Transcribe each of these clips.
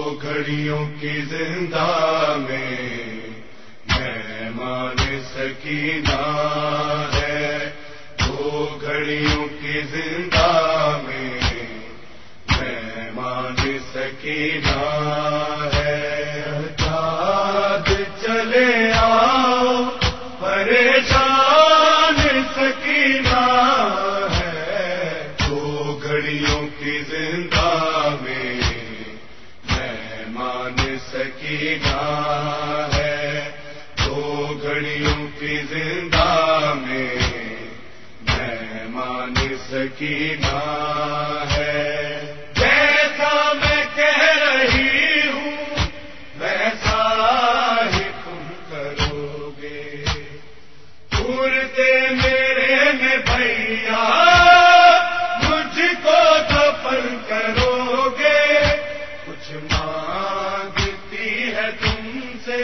گھڑیوں کی زندہ میں مہمان سکینہ ہے، دو گھڑیوں کی زندہ میں مہمان سکینہ ہے۔ یاد چلے آؤ پریشان سکینہ ہے، دو گھڑیوں کی زندہ میں مہمان سکینہ ہے، دو گھڑیوں کی زندہ میں مہمان سکینہ ہے۔ جیسا میں کہہ رہی ہوں ویسا ہی تم کرو گے، ٹورتے میرے میں بھیا مجھ کو دفن کرو گے، کچھ مانگتی ہے تم سے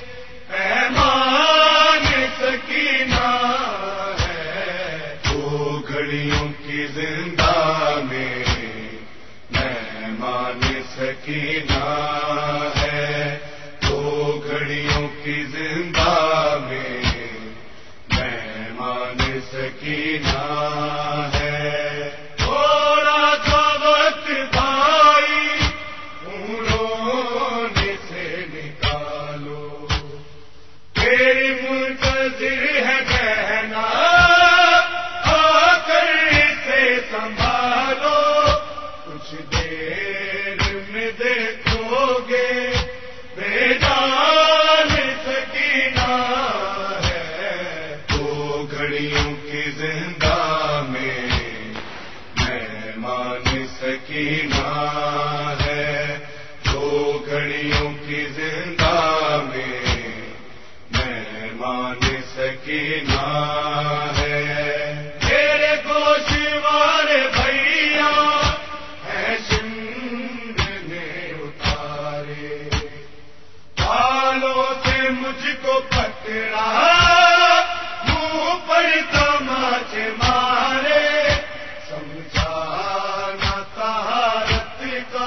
مہمان سکینہ ہے، دو گھڑیوں کی زندہ میں مہمان سکینہ ہے، دو گھڑیوں کی زندہ میں مہمان سکینہ ہے۔ تھوڑا سا وقت بھائی رونے سے نکالو، تیری منتظر ہے بہنا آ کر اسے سنبھالو، کچھ دیر میں دیکھو گے بیدار سکینہ ہے، دو گھڑیوں کی زندہ میں مہمان سکینہ ہے، دو گھڑیوں کی زندہ میں مہمان سکینہ ہے۔ میرے گوشوار بھیا ہے سندھ میں اتارے، بالوں سے مجھ کو پکڑا منہ پر تماچے مارے، سمجھانا طہارت کا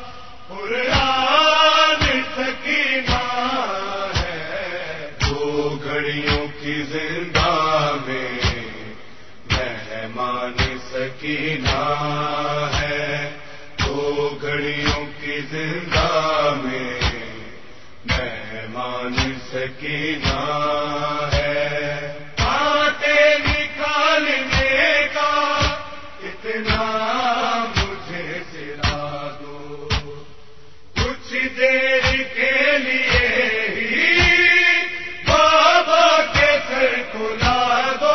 قرآن سکینہ ہے، دو گھڑیوں کی زندہ میں مہمان سکینہ ہے، دو گھڑیوں کی زندہ میں مہمان سکینہ ہے۔ باتیں نکالنے کا اتنا مجھے سلا دو، کچھ دیر کے لیے ہی بابا کے سر کھلا دو،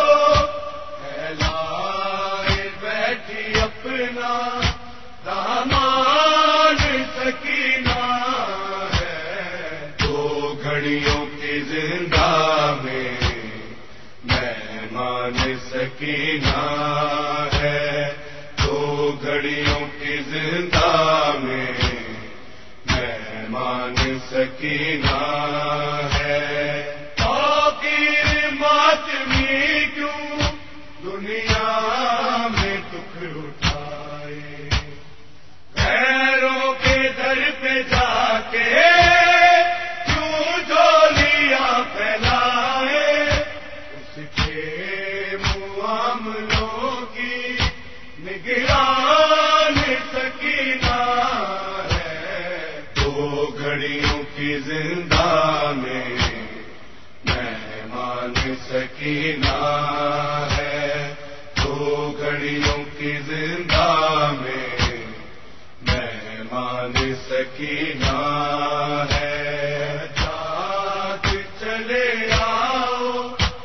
پھیلائے بیٹھی اپنا دامان سکینہ ہے، دو گھڑیوں کی زندہ میں مہمان سکینہ ہے، دو گھڑیوں کی زندہ میں مہمان سکینہ ہے۔ فقیر ماتمی کیوں دنیا میں دکھ اٹھائے، غیروں کے در پہ جا کے کیوں جولیاں پھیلائے، اس کے معاملوں کی نگران سکینہ ہے، دو گھڑیوں کی زندہ میں مہمان سکینہ ہے، دو گھڑیوں کی زندہ میں مہمان سکینہ ہے۔ یاد چلے آؤ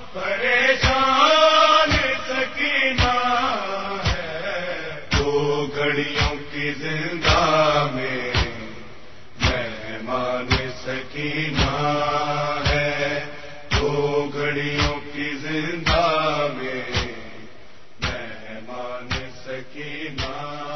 پریشان سکینہ ہے، دو گھڑیوں کی زندہ میں مہمان سکینہ ہے، دو گھڑیوں کی زندہ میں مہمان سکینہ